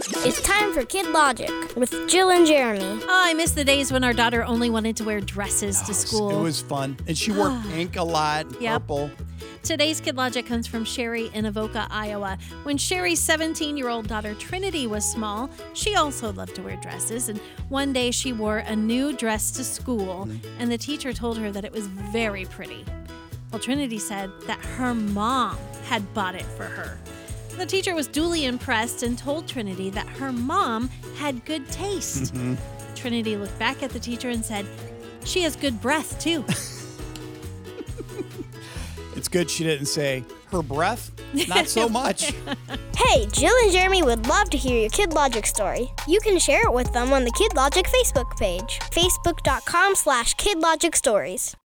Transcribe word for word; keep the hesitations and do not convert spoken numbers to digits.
It's time for Kid Logic with Jill and Jeremy. Oh, I miss the days when our daughter only wanted to wear dresses to school. It was fun. And she wore pink a lot, Yep. purple. Today's Kid Logic comes from Sherry in Avoca, Iowa. When Sherry's seventeen-year-old daughter Trinity was small, she also loved to wear dresses. And one day she wore a new dress to school, mm-hmm. and the teacher told her that it was very pretty. Well, Trinity said that her mom had bought it for her. The teacher was duly impressed and told Trinity that her mom had good taste. Mm-hmm. Trinity looked back at the teacher and said, "She has good breath, too." It's good she didn't say, "Her breath? Not so much." Hey, Jill and Jeremy would love to hear your Kid Logic story. You can share it with them on the Kid Logic Facebook page, facebook.com slash Kid Logic Stories.